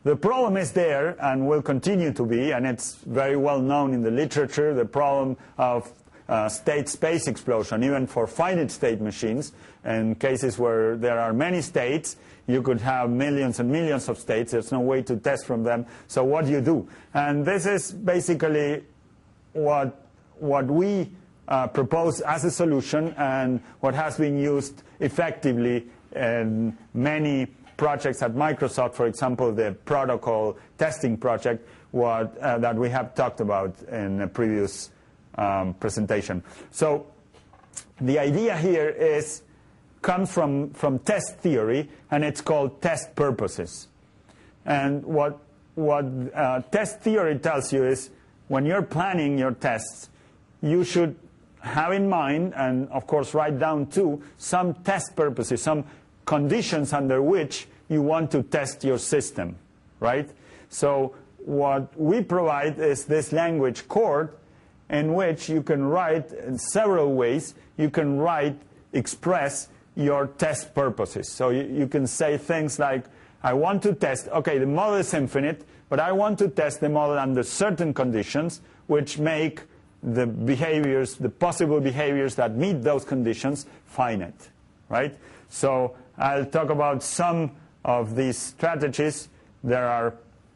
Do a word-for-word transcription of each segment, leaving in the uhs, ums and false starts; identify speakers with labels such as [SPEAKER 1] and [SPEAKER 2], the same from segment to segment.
[SPEAKER 1] the problem is there and will continue to be, and it's very well known in the literature, the problem of uh, state space explosion, even for finite state machines. In cases where there are many states, you could have millions and millions of states. There's no way to test from them. So what do you do? And this is basically what, what we uh, propose as a solution, and what has been used effectively in many projects at Microsoft. For example, the protocol testing project what, uh, that we have talked about in a previous um, presentation. So the idea here is comes from, from test theory, and it's called test purposes. And what, what uh, test theory tells you is when you're planning your tests, you should have in mind, and of course write down too, some test purposes, some conditions under which you want to test your system, right? So what we provide is this language Chord, in which you can write in several ways. You can write, express your test purposes. So you, you can say things like, I want to test, okay, the model is infinite, but I want to test the model under certain conditions which make the behaviors, the possible behaviors that meet those conditions finite, right? So I'll talk about some of these strategies. There are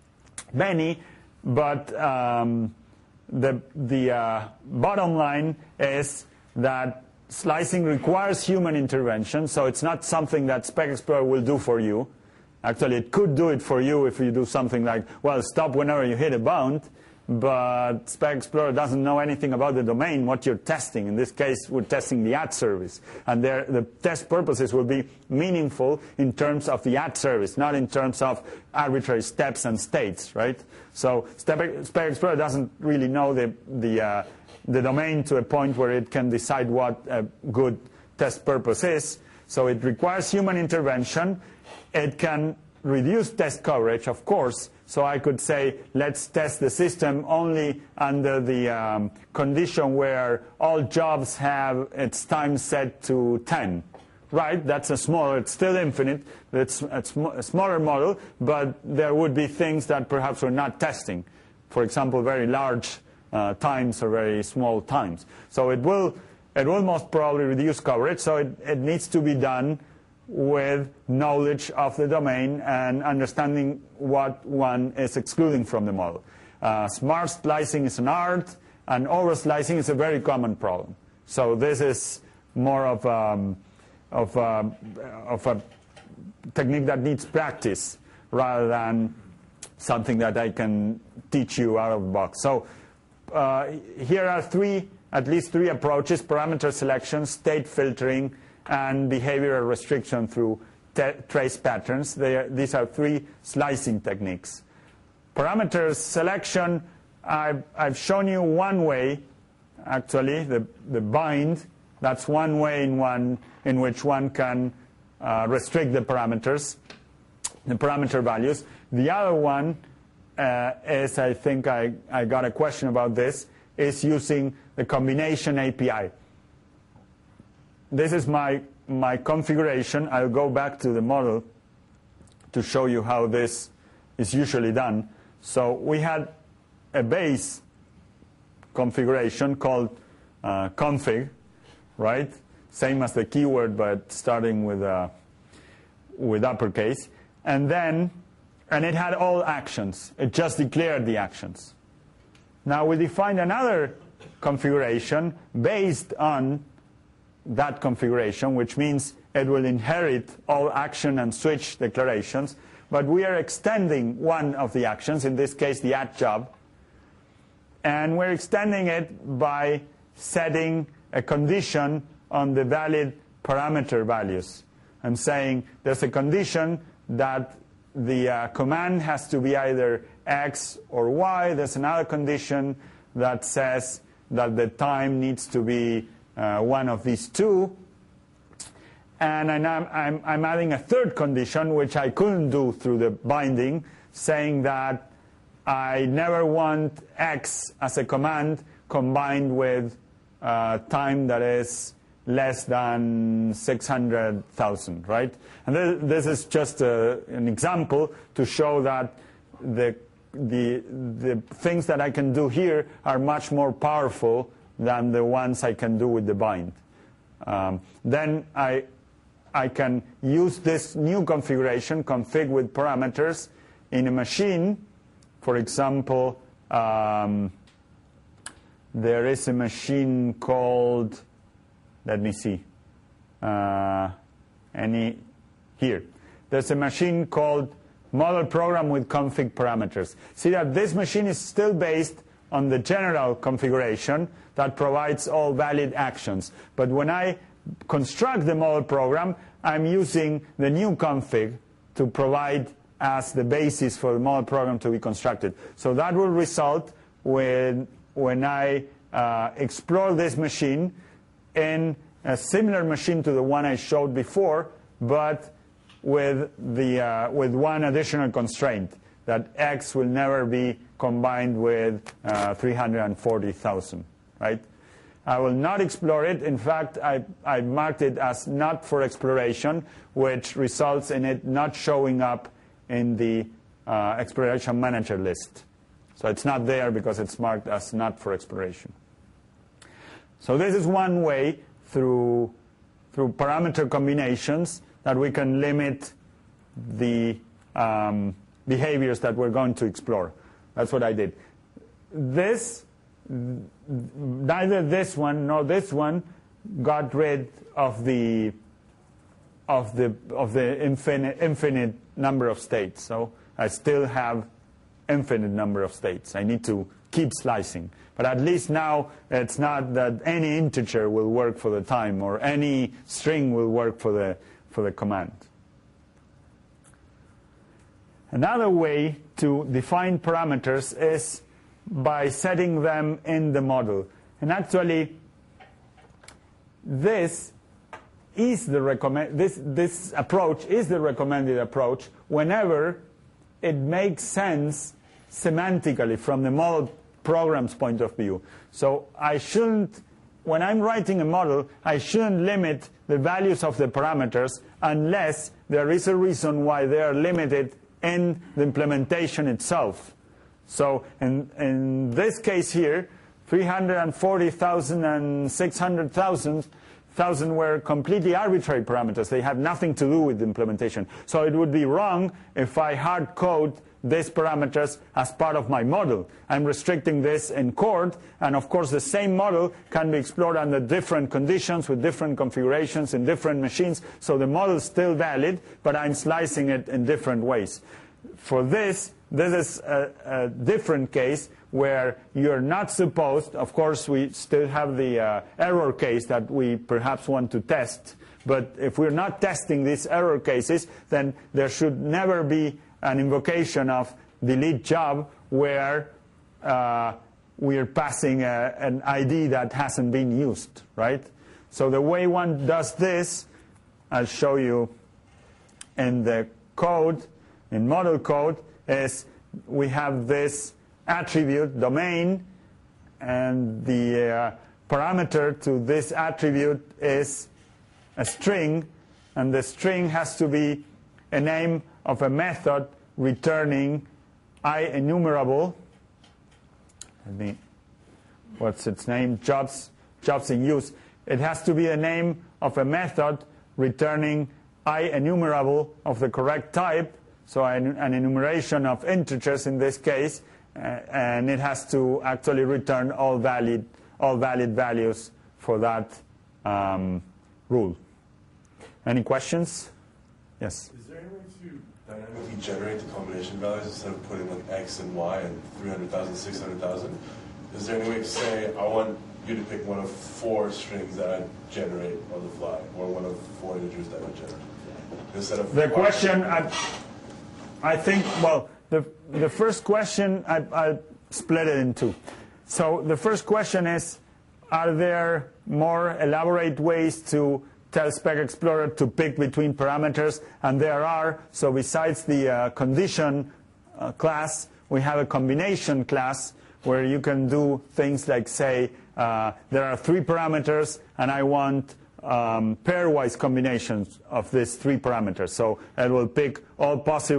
[SPEAKER 1] many, but um, the, the uh, bottom line is that slicing requires human intervention, so it's not something that Spec Explorer will do for you. Actually, it could do it for you if you do something like, well, stop whenever you hit a bound, but Spec Explorer doesn't know anything about the domain, what you're testing. In this case, we're testing the ad service. And there, the test purposes will be meaningful in terms of the ad service, not in terms of arbitrary steps and states, right? So Spec Explorer doesn't really know the, the, uh, the domain to a point where it can decide what a good test purpose is. So it requires human intervention. It can reduce test coverage, of course. So I could say, let's test the system only under the um, condition where all jobs have its time set to ten. Right? That's a smaller, it's still infinite. It's a, sm a smaller model, but there would be things that perhaps we're not testing. For example, very large uh, times or very small times. So it will, it will most probably reduce coverage. So it, it needs to be done with knowledge of the domain and understanding what one is excluding from the model. Uh, smart slicing is an art, and over-slicing is a very common problem. So this is more of, um, of, uh, of a technique that needs practice rather than something that I can teach you out of the box. So uh, here are three, at least three approaches: parameter selection, state filtering, and behavioral restriction through trace patterns. They are, these are three slicing techniques. Parameter selection, I've, I've shown you one way, actually, the, the bind. That's one way in, one, in which one can uh, restrict the parameters, the parameter values. The other one uh, is, I think I, I got a question about this, is using the combination A P I. This is my, my configuration. I'll go back to the model to show you how this is usually done. So we had a base configuration called uh, config, right? Same as the keyword, but starting with, uh, with uppercase. And then, and it had all actions. It just declared the actions. Now we defined another configuration based on that configuration, which means it will inherit all action and switch declarations, but we are extending one of the actions, in this case the add job, and we're extending it by setting a condition on the valid parameter values and saying there's a condition that the uh, command has to be either X or Y. There's another condition that says that the time needs to be Uh, one of these two, and I'm, I'm, I'm adding a third condition, which I couldn't do through the binding, saying that I never want X as a command combined with uh, time that is less than six hundred thousand, right? And th this is just a, an example to show that the, the, the things that I can do here are much more powerful than the ones I can do with the bind. Um, then I, I can use this new configuration, config with parameters, in a machine. For example, um, there is a machine called, let me see, uh, any, here. There's a machine called model program with config parameters. See that this machine is still based on the general configuration that provides all valid actions. But when I construct the model program, I'm using the new config to provide as the basis for the model program to be constructed. So that will result when, when I uh, explore this machine in a similar machine to the one I showed before, but with, the, uh, with one additional constraint, that X will never be combined with uh, three hundred forty thousand, right? I will not explore it. In fact, I, I marked it as not for exploration, which results in it not showing up in the uh, exploration manager list. So it's not there because it's marked as not for exploration. So this is one way through, through parameter combinations that we can limit the um, behaviors that we're going to explore. That's what I did. This, neither this one nor this one got rid of the of the of the infinite infinite number of states. So I still have infinite number of states. I need to keep slicing. But at least now it's not that any integer will work for the time or any string will work for the for the command. Another way to define parameters is by setting them in the model. And actually, this is the recommend this this approach is the recommended approach whenever it makes sense semantically from the model program's point of view. So I shouldn't, when I'm writing a model, I shouldn't limit the values of the parameters unless there is a reason why they are limited in the implementation itself. So in, in this case here, three hundred forty thousand and six hundred thousand thousand were completely arbitrary parameters. They had nothing to do with the implementation. So it would be wrong if I hard code these parameters as part of my model. I'm restricting this in code, and of course the same model can be explored under different conditions with different configurations in different machines. So the model is still valid, but I'm slicing it in different ways. For this, this is a, a different case where you're not supposed, of course we still have the uh, error case that we perhaps want to test, but if we're not testing these error cases, then there should never be an invocation of delete job where uh, we're passing a, an I D that hasn't been used, right? So the way one does this, I'll show you in the code, in model code, is we have this attribute, domain, and the uh, parameter to this attribute is a string, and the string has to be a name of a method returning I enumerable. Let me, what's its name? Jobs, jobs in use. It has to be a name of a method returning I enumerable of the correct type, so an, an enumeration of integers in this case, uh, and it has to actually return all valid, all valid values for that um, rule. Any questions? Yes?
[SPEAKER 2] Is there any way to dynamically generate the combination values instead of putting like X and Y and three hundred thousand, six hundred thousand? Is there any way to say, I want you to pick one of four strings that I generate on the fly, or one of four integers that I generate? Instead of
[SPEAKER 1] the question, I, I think, well, the, the first question, I, I split it in two. So the first question is, are there more elaborate ways to tell Spec Explorer to pick between parameters? And there are. So besides the uh, condition uh, class, we have a combination class where you can do things like say, uh, there are three parameters, and I want um, pairwise combinations of these three parameters. So it will pick all possible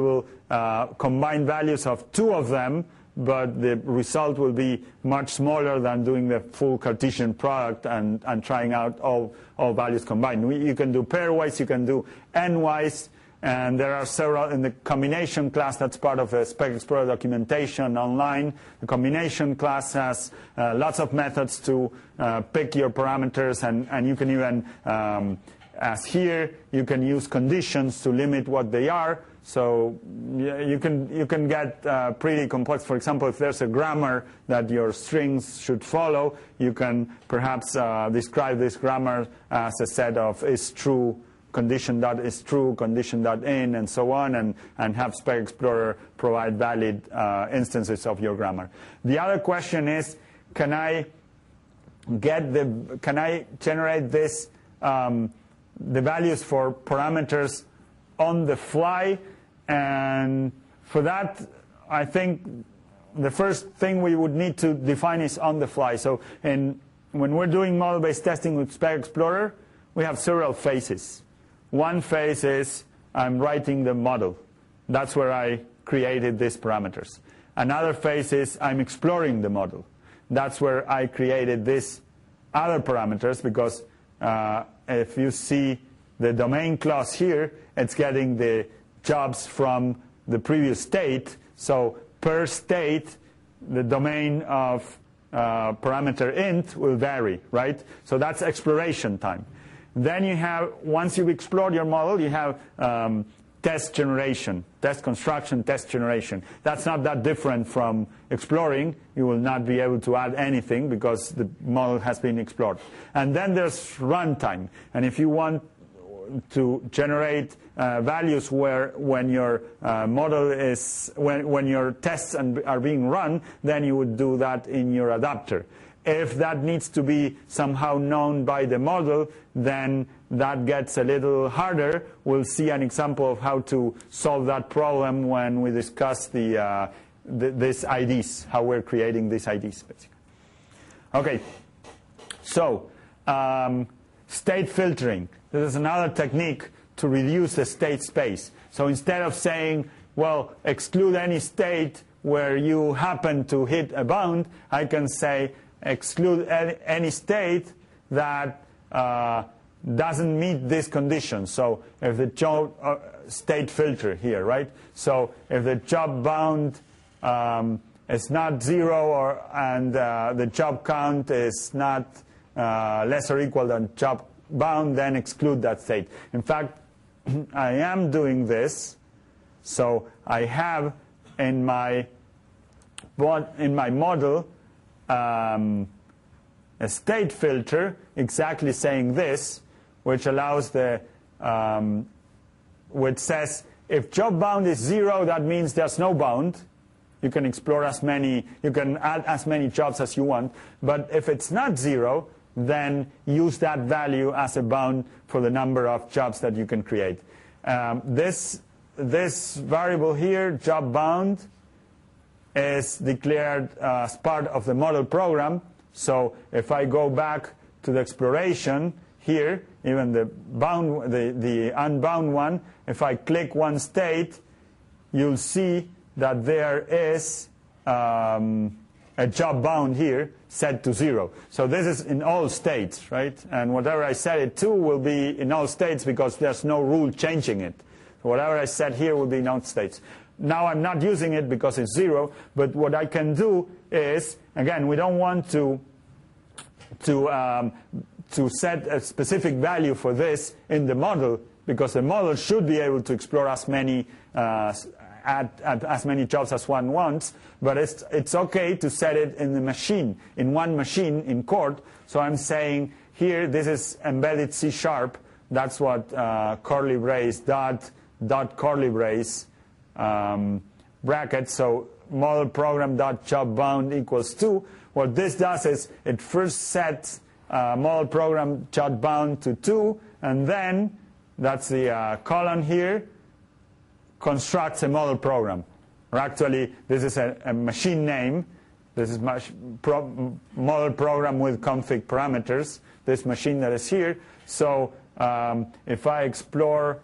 [SPEAKER 1] uh, combine values of two of them, but the result will be much smaller than doing the full Cartesian product and, and trying out all, all values combined. We, you can do pairwise, you can do n-wise, and there are several in the combination class. That's part of the Spec Explorer documentation online. The combination class has uh, lots of methods to uh, pick your parameters, and, and you can even, um, as here, you can use conditions to limit what they are. So you can, you can get uh, pretty complex. For example, if there's a grammar that your strings should follow, you can perhaps uh, describe this grammar as a set of is true, condition dot is true, condition dot in, and so on, and, and have Spec Explorer provide valid uh, instances of your grammar. The other question is, can I get the, can I generate this, um, the values for parameters on the fly? And for that, I think the first thing we would need to define is on the fly. So in, when we're doing model-based testing with Spec Explorer, we have several phases. One phase is I'm writing the model. That's where I created these parameters. Another phase is I'm exploring the model. That's where I created these other parameters, because uh, if you see the domain clause here, it's getting the jobs from the previous state. So per state, the domain of uh, parameter int will vary, right? So that's exploration time. Then you have, once you've explored your model, you have um, test generation, test construction, test generation. That's not that different from exploring. You will not be able to add anything because the model has been explored. And then there's runtime. And if you want to generate uh, values where when your uh, model is, when, when your tests are being run, then you would do that in your adapter. If that needs to be somehow known by the model, then that gets a little harder. We'll see an example of how to solve that problem when we discuss the, uh, the, these I Ds, how we're creating these I Ds, basically. Okay, so um, state filtering. This is another technique to reduce the state space. So instead of saying, well, exclude any state where you happen to hit a bound, I can say, exclude any state that uh, doesn't meet this condition. So if the job uh, state filter here, right? So if the job bound um, is not zero, or and uh, the job count is not uh, less or equal than job bound, then exclude that state. In fact, I am doing this. So I have in my in my model Um, a state filter exactly saying this, which allows the, um, which says if job bound is zero, that means there's no bound. You can explore as many, you can add as many jobs as you want. But if it's not zero, then use that value as a bound for the number of jobs that you can create. Um, this, this variable here, job bound, is declared uh, as part of the model program. So if I go back to the exploration here, even the bound, the, the unbound one, if I click one state, you'll see that there is um, a job bound here set to zero. So this is in all states, right? And whatever I set it to will be in all states because there's no rule changing it. So whatever I set here will be in all states. Now I'm not using it because it's zero, but what I can do is, again, we don't want to, to, um, to set a specific value for this in the model, because the model should be able to explore as many, uh, add, add as many jobs as one wants, but it's, it's okay to set it in the machine, in one machine, in Chord. So I'm saying here, this is embedded C sharp. That's what uh, curly brace dot, dot curly brace, Um, bracket, so model program dot job bound equals two. What this does is it first sets uh, model program job bound to two, and then that's the uh, column here, constructs a model program. Or actually, this is a, a machine name. This is mach pro model program with config parameters. This machine that is here. So um, if I explore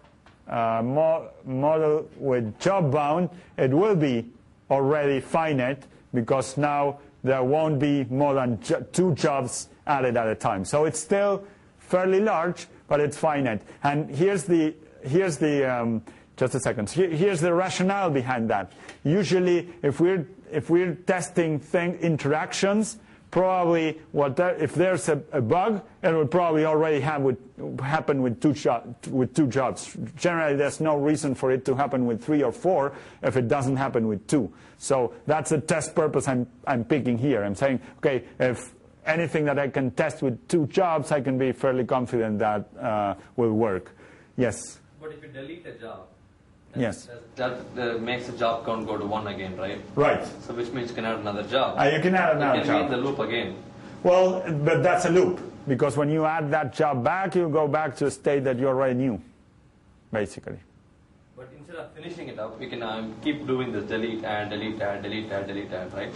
[SPEAKER 1] uh, mo model with job bound, it will be already finite, because now there won't be more than jo two jobs added at a time. So it's still fairly large, but it's finite. And here's the, here's the um, just a second. Here, here's the rationale behind that. Usually, if we're, if we're testing thing, interactions, probably what there, if there's a, a bug, it will probably already have with, happen with two, with two jobs. Generally, there's no reason for it to happen with three or four if it doesn't happen with two. So that's a test purpose I'm, I'm picking here. I'm saying, okay, if anything that I can test with two jobs, I can be fairly confident that uh, will work. Yes?
[SPEAKER 3] But if you delete a job,
[SPEAKER 1] yes,
[SPEAKER 3] that, that uh, makes the job count go to one again, right?
[SPEAKER 1] Right.
[SPEAKER 3] So which means you can add another job.
[SPEAKER 1] Uh, you can add another
[SPEAKER 3] you can
[SPEAKER 1] job.
[SPEAKER 3] be in the loop again.
[SPEAKER 1] Well, but that's a loop, because when you add that job back, you go back to a state that you already knew, basically.
[SPEAKER 3] But instead of finishing it up, we can um, keep doing this delete, add, delete, add, delete, add, delete, add, right?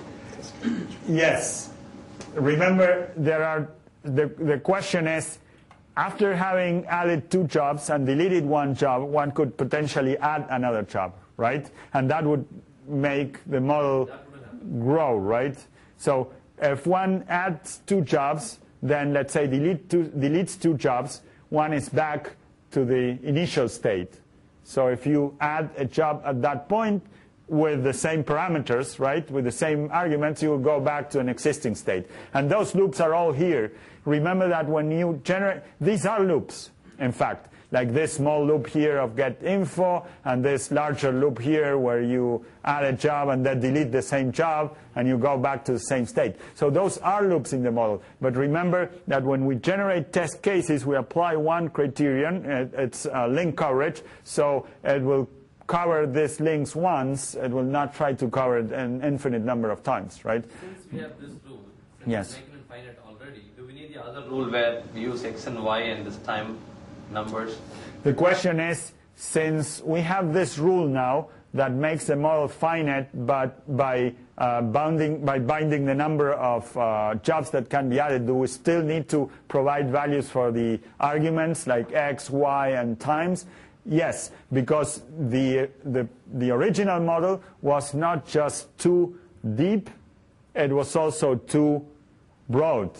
[SPEAKER 1] Yes. Remember, there are the, the question is, after having added two jobs and deleted one job, one could potentially add another job, right? And that would make the model grow, right? So if one adds two jobs, then let's say delete two, deletes two jobs, one is back to the initial state. So if you add a job at that point with the same parameters, right, with the same arguments, you will go back to an existing state. And those loops are all here. Remember that when you generate, these are loops, in fact, like this small loop here of get info, and this larger loop here where you add a job and then delete the same job, and you go back to the same state. So those are loops in the model. But remember that when we generate test cases, we apply one criterion. It's uh, link coverage. So it will cover these links once. It will not try to cover it an infinite number of times, right?
[SPEAKER 3] Since we have this rule, since
[SPEAKER 1] yes.
[SPEAKER 3] we're making it finite already, do we need the other rule where we use x and y and this time numbers?
[SPEAKER 1] The question is, since we have this rule now that makes the model finite, but by uh, bounding, by binding the number of uh, jobs that can be added, do we still need to provide values for the arguments like x, y, and times? Yes, because the, the, the original model was not just too deep, it was also too broad.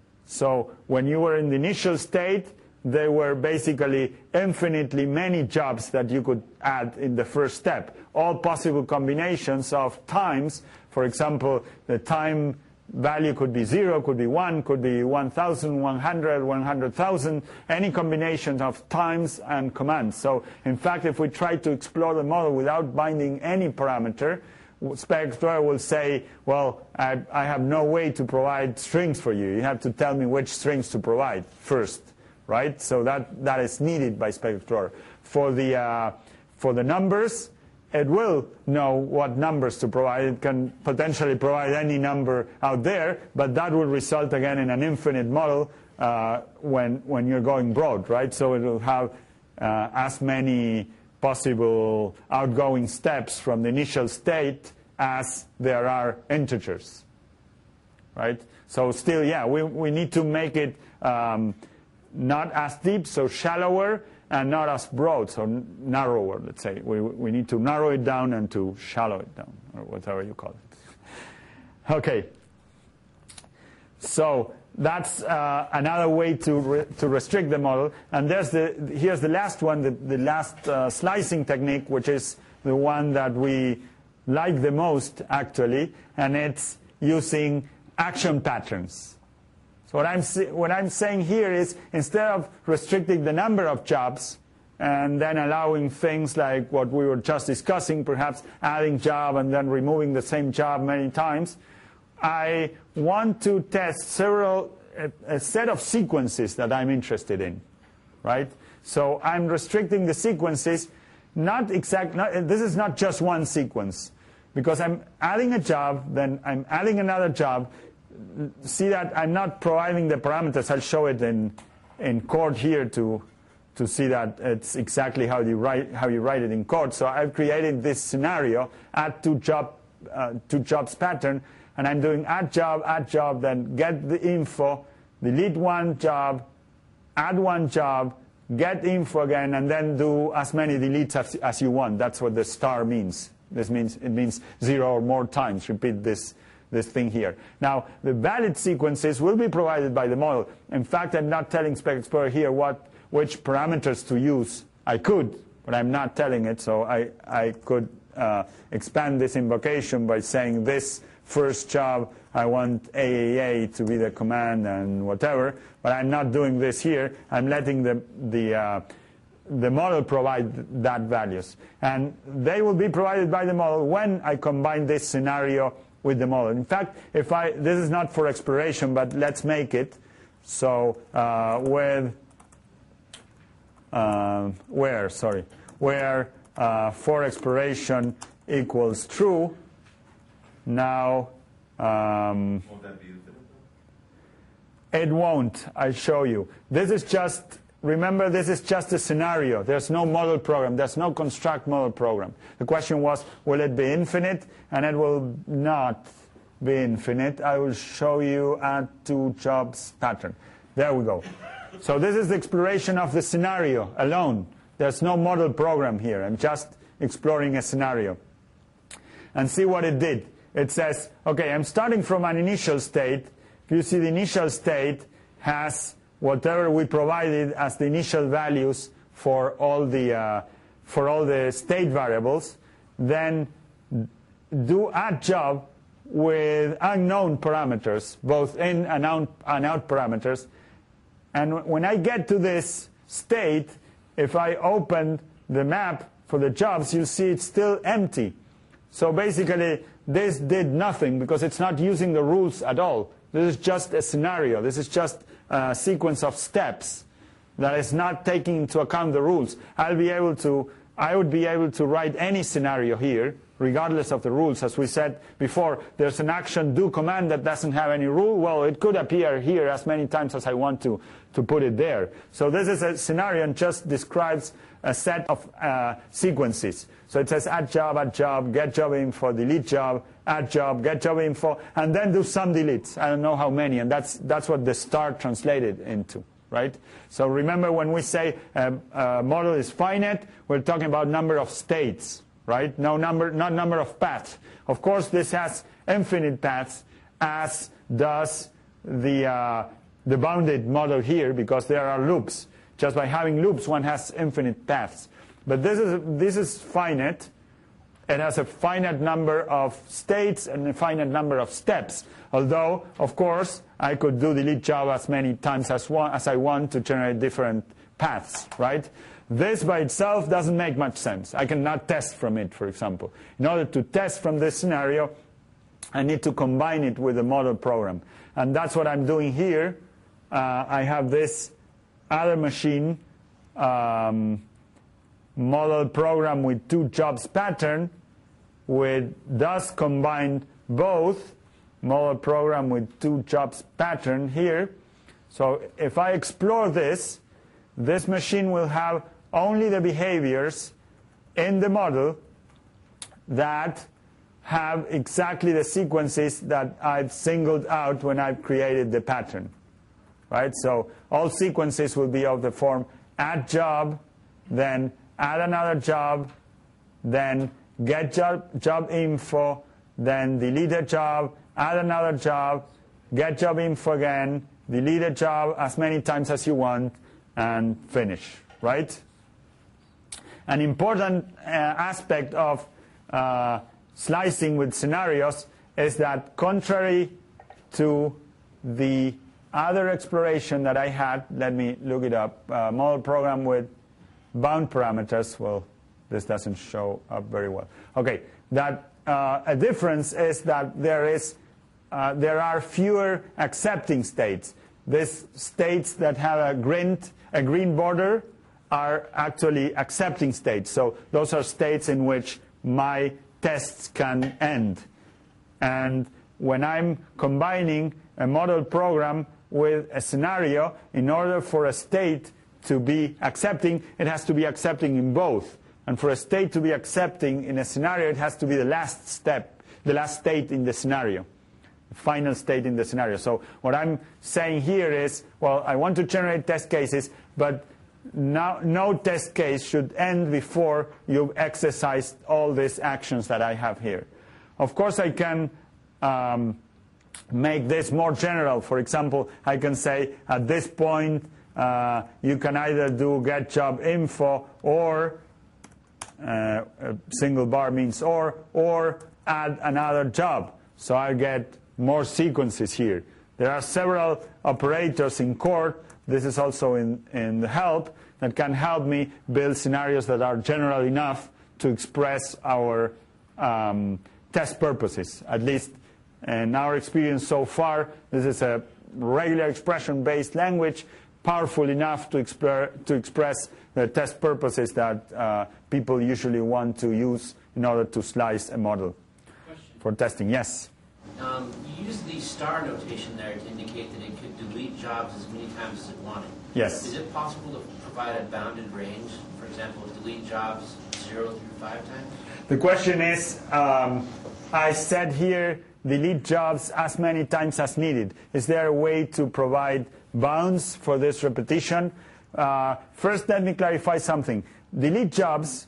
[SPEAKER 1] So when you were in the initial state, there were basically infinitely many jobs that you could add in the first step. All possible combinations of times. For example, the time value could be zero, could be one, could be one thousand, one hundred, one hundred thousand, any combination of times and commands. So in fact, if we try to explore the model without binding any parameter, SpecExplorer will say, well, I, I have no way to provide strings for you. You have to tell me which strings to provide first, right? So that, that is needed by SpecExplorer. For the, uh, for the numbers, it will know what numbers to provide. It can potentially provide any number out there, but that will result again in an infinite model uh, when, when you're going broad, right? So it will have uh, as many possible outgoing steps from the initial state as there are integers, right? So still, yeah, we, we need to make it um, not as deep, so shallower, and not as broad, so narrower, let's say. We, we need to narrow it down and to shallow it down, or whatever you call it. Okay. So that's uh, another way to, re to restrict the model. And there's the, here's the last one, the, the last uh, slicing technique, which is the one that we like the most, actually, and it's using action patterns. So what I'm, what I'm saying here is, instead of restricting the number of jobs and then allowing things like what we were just discussing, perhaps adding job and then removing the same job many times, I want to test several, a, a set of sequences that I'm interested in, right? So I'm restricting the sequences, not exact, not, this is not just one sequence, because I'm adding a job, then I'm adding another job. See that I'm not providing the parameters. I'll show it in, in code here to, to see that it's exactly how you write, how you write it in code. So I've created this scenario, add two, job, uh, two jobs pattern, and I'm doing add job, add job, then get the info, delete one job, add one job, get info again, and then do as many deletes as, as you want. That's what the star means. This means it means zero or more times. Repeat this, this thing here. Now, the valid sequences will be provided by the model. In fact, I'm not telling Spec Explorer here what, which parameters to use. I could, but I'm not telling it, so I, I could uh, expand this invocation by saying this first job, I want A A A to be the command and whatever, but I'm not doing this here. I'm letting the, the, uh, the model provide that values. And they will be provided by the model when I combine this scenario with the model. In fact, if I, this is not for exploration, but let's make it. So uh, with, uh, where, sorry, where uh, for exploration equals true, now, um,
[SPEAKER 2] Won't that be infinite?
[SPEAKER 1] it won't. I'll show you. This is just, remember, this is just a scenario. There's no model program. There's no construct model program. The question was, will it be infinite? And it will not be infinite. I will show you add two jobs pattern. There we go. So this is the exploration of the scenario alone. There's no model program here. I'm just exploring a scenario. And see what it did. It says, okay, I'm starting from an initial state. If you see the initial state has whatever we provided as the initial values for all the, uh, for all the state variables, then do add job with unknown parameters, both in and out, and out parameters. And when I get to this state, if I open the map for the jobs, you'll see it's still empty. So basically, this did nothing because it's not using the rules at all. This is just a scenario. This is just a sequence of steps that is not taking into account the rules. I'll be able to, I would be able to write any scenario here, regardless of the rules. As we said before, there's an action do command that doesn't have any rule. Well, it could appear here as many times as I want to, to put it there. So this is a scenario and just describes a set of uh, sequences. So it says add job, add job, get job info, delete job, add job, get job info, and then do some deletes. I don't know how many, and that's, that's what the star translated into, right? So remember when we say a, a model is finite, we're talking about number of states, right? No number, not number of paths. Of course, this has infinite paths, as does the, uh, the bounded model here, because there are loops. Just by having loops, one has infinite paths. But this is, this is finite. It has a finite number of states and a finite number of steps. Although, of course, I could do delete job as many times as, one, as I want to generate different paths, right? This by itself doesn't make much sense. I cannot test from it, for example. In order to test from this scenario, I need to combine it with a model program. And that's what I'm doing here. Uh, I have this other machine um, model program with two jobs pattern, with thus combine both model program with two jobs pattern here. So if I explore this, this machine will have only the behaviors in the model that have exactly the sequences that I've singled out when I've created the pattern. Right? So all sequences will be of the form add job, then add another job, then get job, job info, then delete a job, add another job, get job info again, delete a job as many times as you want, and finish. Right? An important uh, aspect of uh, slicing with scenarios is that contrary to the other exploration that I had, let me look it up, uh, model program with bound parameters. Well, this doesn't show up very well. Okay, that uh, a difference is that there is uh, there are fewer accepting states. These states that have a green a green border are actually accepting states. So those are states in which my tests can end. And when I'm combining a model program with a scenario, in order for a state to be accepting, it has to be accepting in both. And for a state to be accepting in a scenario, it has to be the last step, the last state in the scenario, the final state in the scenario. So what I'm saying here is, well, I want to generate test cases, but no, no test case should end before you've exercised all these actions that I have here. Of course, I can um, make this more general. For example, I can say at this point, uh, you can either do get job info or uh, a single bar means or, or add another job. So I get more sequences here. There are several operators in court. This is also in, in the help that can help me build scenarios that are general enough to express our um, test purposes. At least in our experience so far, this is a regular expression-based language, powerful enough to, exp to express the test purposes that uh, people usually want to use in order to slice a model.
[SPEAKER 4] Question.
[SPEAKER 1] For testing. Yes?
[SPEAKER 4] Um, you use the star notation there to indicate that it could delete jobs as many times as it wanted.
[SPEAKER 1] Yes.
[SPEAKER 4] Is it possible to provide a bounded range? For example, delete jobs zero through five times?
[SPEAKER 1] The question is, um, I said here, delete jobs as many times as needed. Is there a way to provide bounds for this repetition? Uh, first, let me clarify something. Delete jobs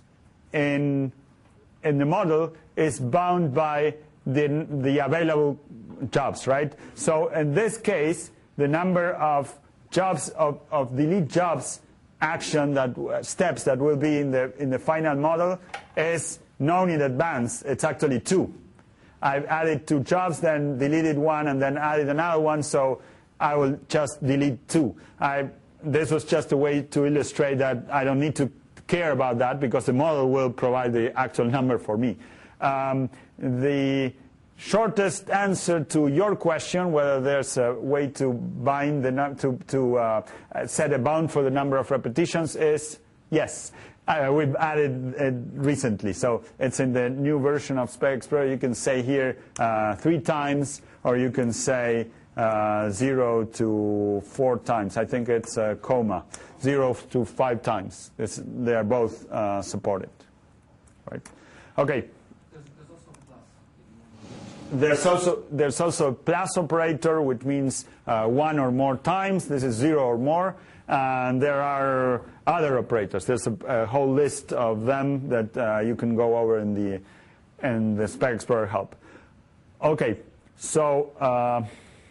[SPEAKER 1] in, in the model is bound by the, the available jobs, right? So in this case, the number of jobs of, of delete jobs action that uh, steps that will be in the in the final model is known in advance. It's actually two. I've added two jobs, then deleted one, and then added another one. So I will just delete two. I, this was just a way to illustrate that I don't need to care about that because the model will provide the actual number for me. Um, the shortest answer to your question, whether there's a way to bind the to to uh, set a bound for the number of repetitions, is yes. Uh, we've added it recently, so it's in the new version of Spec Explorer. You can say here uh, three times, or you can say uh, zero to four times. I think it's a comma, zero to five times. It's, they are both uh, supported, right? Okay. There's also, there's also a plus operator, which means uh, one or more times. This is zero or more. And there are other operators. There's a, a whole list of them that uh, you can go over in the, in the Spec Explorer help. OK, so uh,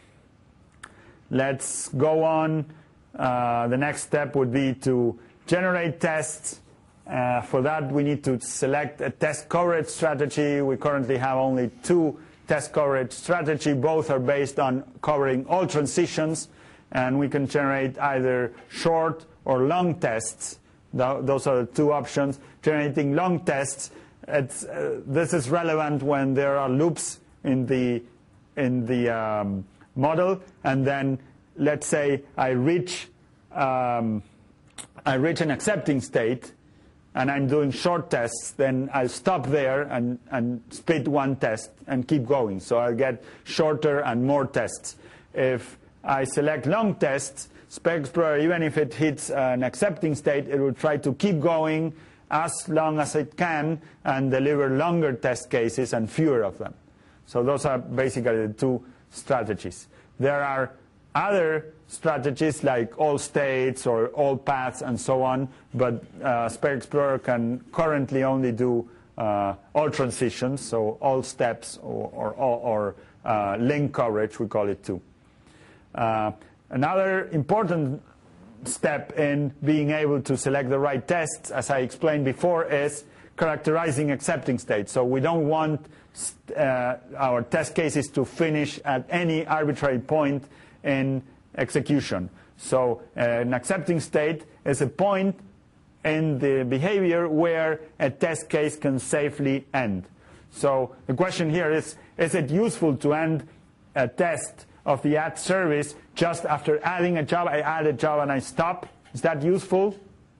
[SPEAKER 1] let's go on. Uh, the next step would be to generate tests. Uh, for that, we need to select a test coverage strategy. We currently have only two test coverage strategy. Both are based on covering all transitions, and we can generate either short or long tests. Those are the two options. Generating long tests, it's, uh, this is relevant when there are loops in the in the um, model, and then let's say I reach um, I reach an accepting state, and I'm doing short tests, then I'll stop there and, and split one test and keep going. So I'll get shorter and more tests. If I select long tests, Spec Explorer, even if it hits an accepting state, it will try to keep going as long as it can and deliver longer test cases and fewer of them. So those are basically the two strategies. There are other strategies like all states or all paths and so on, but uh, Spec Explorer can currently only do uh, all transitions, so all steps or, or, or uh, link coverage, we call it too. Uh, another important step in being able to select the right tests, as I explained before, is characterizing accepting states. So we don't want uh, our test cases to finish at any arbitrary point in execution. So uh, an accepting state is a point in the behavior where a test case can safely end. So the question here is, is it useful to end a test of the add service just after adding a job? I add a job and I stop. Is that useful?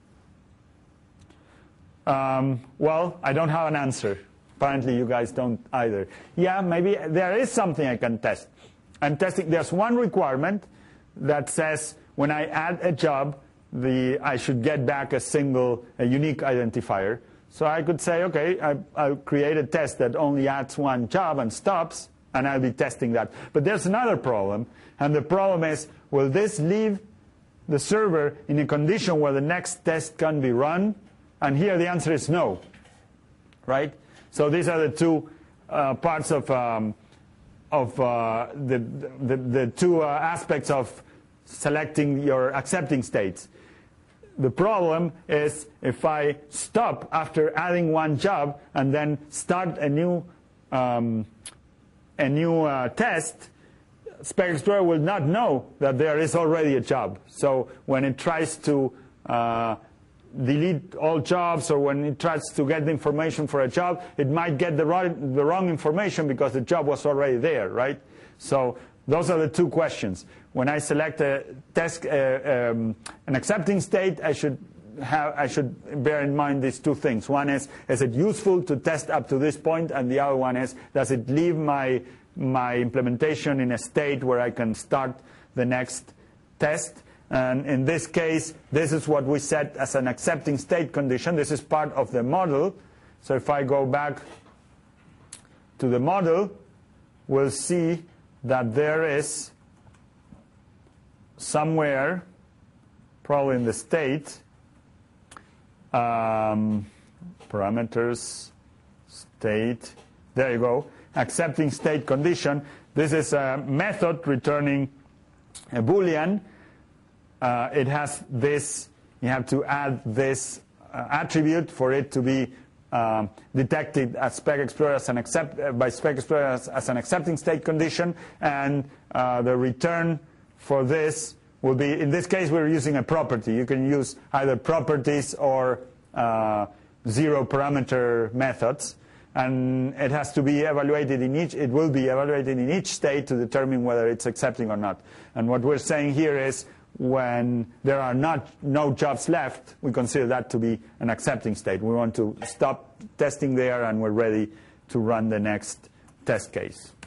[SPEAKER 1] Um, well, I don't have an answer. Apparently you guys don't either. Yeah, maybe there is something I can test. I'm testing. There's one requirement that says when I add a job, the, I should get back a single, a unique identifier. So I could say, OK, I, I'll create a test that only adds one job and stops, and I'll be testing that. But there's another problem, and the problem is, will this leave the server in a condition where the next test can be run? And here the answer is no, right? So these are the two uh, parts of, um, of uh, the, the, the two uh, aspects of selecting your accepting states. The problem is if I stop after adding one job and then start a new, um, a new uh, test, Spec Explorer will not know that there is already a job. So when it tries to uh, delete all jobs, or when it tries to get the information for a job, it might get the wrong, the wrong information because the job was already there, right? So those are the two questions. When I select a test, uh, um, an accepting state, I should have, I should bear in mind these two things. One is, is it useful to test up to this point? And the other one is, does it leave my, my implementation in a state where I can start the next test? And in this case, this is what we set as an accepting state condition. This is part of the model. So if I go back to the model, we'll see that there is somewhere, probably in the state, um, parameters, state, there you go, accepting state condition. This is a method returning a Boolean. Uh, it has this, you have to add this uh, attribute for it to be um, detected as Spec Explorer as an accept, uh, by Spec Explorer as, as an accepting state condition, and uh, the return for this will be, in this case we're using a property. You can use either properties or uh, zero parameter methods, and it has to be evaluated in each, it will be evaluated in each state to determine whether it's accepting or not. And what we're saying here is, when there are not no jobs left, we consider that to be an accepting state. We want to stop testing there and we're ready to run the next test case.